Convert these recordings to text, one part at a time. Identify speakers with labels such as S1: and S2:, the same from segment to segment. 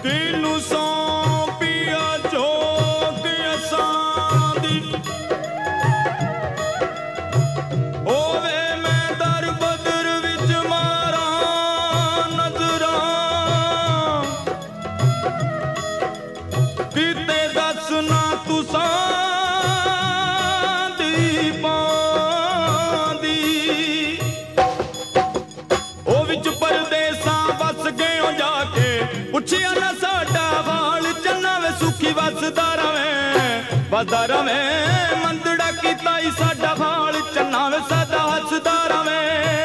S1: ਕਿਨੂੰ ਸੌਂਪੀਆ ਝੋਕ ਅਸਾਂ ਦੀ ਹੋਵੇ ਮੈਂ ਦਰ ਬਦਰ ਵਿੱਚ ਮਾਰਾਂ ਨਜ਼ਰਾਂ ਕਿਤੇ ਦੱਸ ਨਾ ਤੁਸਾਂ ਦੀ ਪਾਂਦੀ ਉਹ ਵਿੱਚ ਪਰਦੇਸਾਂ ਵਸ ਗਏ ਹੋ ਜਾ ਕੇ ਪੁੱਛਿਆ ਨਾ ਸਾਡਾ ਹਾਲ ਚੰਨਾ ਵੇ ਸੁਖੀ ਵਸਦਾ ਰਵੇਂ ਮੰਦੜਾ ਕੀਤਾ ਹੀ ਸਾਡਾ ਹਾਲ ਚੰਨਾ ਵੇ ਸਦਾ ਹੱਸਦਾ ਰਵੇਂ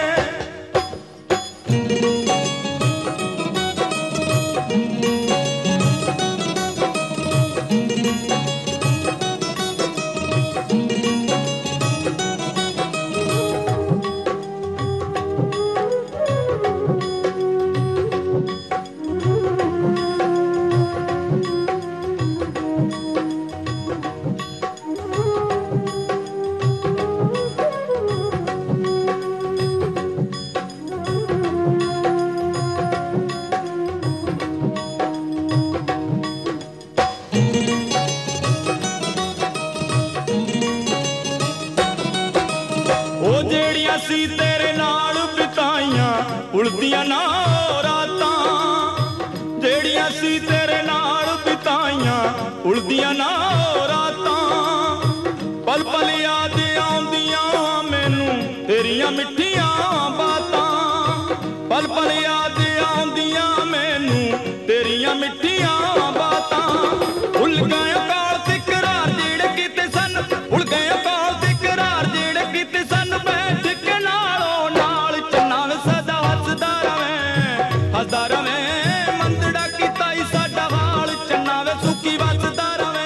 S1: ਅਸੀਂ ਤੇਰੇ ਨਾਲ ਬਿਤਾਈਆਂ ਉਲਦੀਆਂ ਨਾ ਰਾਤਾਂ ਜਿਹੜੀਆਂ ਅਸੀਂ ਤੇਰੇ ਨਾਲ ਬਿਤਾਈਆਂ ਉਲਦੀਆਂ ਨਾ ਰਾਤਾਂ ਪਲ ਪਲ ਯਾਦ ਆਉਂਦੀਆਂ ਮੈਨੂੰ ਤੇਰੀਆਂ ਮਿੱਠੀਆਂ ਬਾਤਾਂ ਪਲ ਪਲ ਯਾਦ ਆਉਂਦੀਆਂ ਮੈਨੂੰ ਤੇਰੀਆਂ ਮਿੱਠੀਆਂ ਬਾਤਾਂ ਭੁੱਲ ਗਏ ਕਾਲ ਤੇ ਕਰਾਰ ਜਿਹੜੇ ਕੀਤੇ ਸਨ ਭੁੱਲ ਗਏ ਕਾਲ ਤੇ ਕਰਾਰ ਜਿਹੜੇ ਕੀਤੇ ਸਨ ਹੱਸਦਾ ਰਵੇਂ ਮੰਦੜਾ ਕੀਤਾ ਹੀ ਸਾਡਾ ਹਾਲ ਚੰਨਾ ਵੇ ਸੁਖੀ ਵਸਦਾ ਰਵੇਂ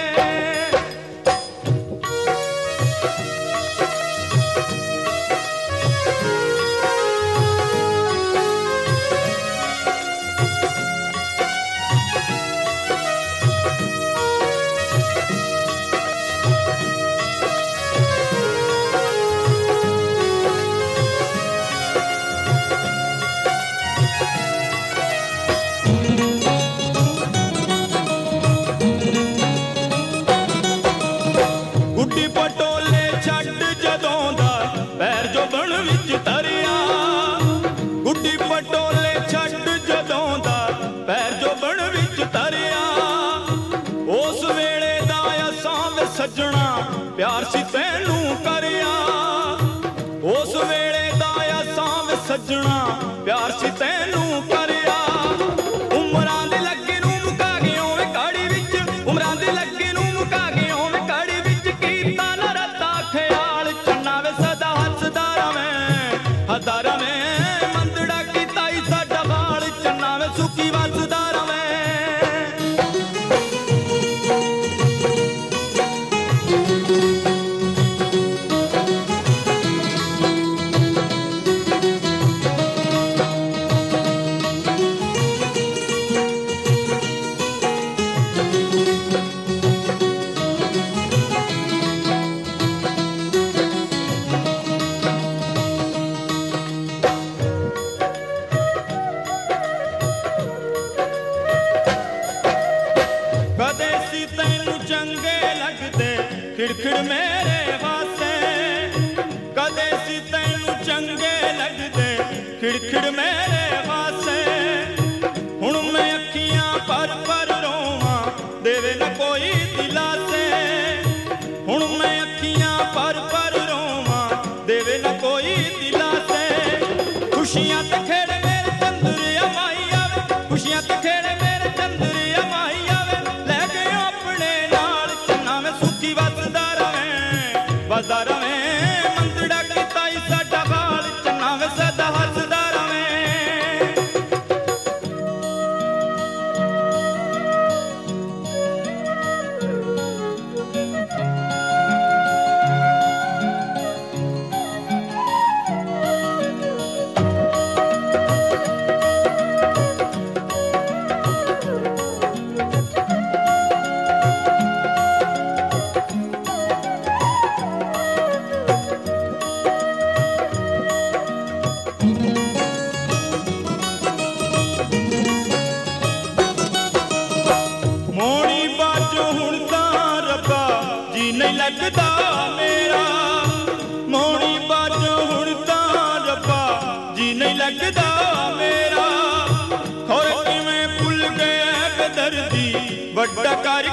S1: ਗੁੱਡੀ ਪਟੋਲੇ ਛੱਡ ਜਦੋਂ ਦਾ ਪੈਰ ਜੋ ਬਣ ਵਿੱਚ ਤਰਿਆ ਗੁੱਡੀ ਪਟੋਲੇ ਛੱਡ ਜਦੋਂ ਦਾ ਪੈਰ ਜੋ ਬਣ ਵਿੱਚ ਤਰਿਆ ਉਸ ਵੇਲੇ ਦਾ ਅਸਾਂ ਵੇ ਸੱਜਣਾ ਪਿਆਰ ਸੀ ਤੈਨੂੰ ਕਰਿਆ ਉਸ ਵੇਲੇ ਦਾ ਅਸਾਂ ਵੇ ਸੱਜਣਾ ਪਿਆਰ ਸੀ ਤੈਨੂੰ ਕਰਿਆ ਉਮਰਾਂ ਦੇ ਲੱਗੇ ਨੂੰ ਮੁਕਾ ਗਏ ਓਵੇਂ ਕਾੜੀ ਵਿੱਚ ਉਮਰਾਂ ਦੇ ਲੱਗੇ ਨੂੰ ਮੁਕਾ ਗਏ ਓਵੇਂ ਕਾੜੀ ਵਿੱਚ ਹੱਸਦਾ ਰਵੇਂ ਮੰਦੜਾ ਕੀਤਾ ਹੀ ਸਾਡਾ ਹਾਲ ਚੰਨਾ ਵੇ ਸੁਖੀ ਵਸਦਾ ਰਵੇਂ ਕਦੇ ਸੀ ਤੈਨੂੰ ਚੰਗੇ ਲੱਗਦੇ ਖਿੜਖਿੜ ਮੇਰੇ ਵਾਸੇ ਕਦੇ ਸੀ ਤੈਨੂੰ ਚੰਗੇ ਲੱਗਦੇ ਖਿੜਖਿੜ ਮੇਰੇ ਵਾਸੇ ਹੁਣ ਮੈਂ ਅੱਖੀਆਂ ਭਰ ਭਰ ਰੋਵਾਂ ਦੇਵੇ ਨਾ ਕੋਈ ਦਿਲਾਸੇ ਹੁਣ ਮੈਂ ਅੱਖੀਆਂ ਭਰ ਭਰ ਰੋਵਾਂ ਦੇਵੇ ਨਾ ਕੋਈ ਦਿਲਾਸੇ ਖੁਸ਼ੀਆਂ ਤੇ ਖੇੜੇ ਮੇਰੇ ਚੰਦਰ ਅਮਾਈ ਆਵੇ ਖੁਸ਼ੀਆਂ ਤੇ ਖੇੜੇ ਮੇਰੇ ਚੰਦਰ ਅਮਾਈ ਵਸਦਾ ਰਵੇਂ ਮੰਦੜਾ ਕੀਤਾ ਹੀ ਸਾਡਾ ਹਾਲ ਚੰਨਾ ਵੇ ਸਦਾ ਹੱਸਦਾ ਰਵੇਂ ਵੱਡਾ ਕਰ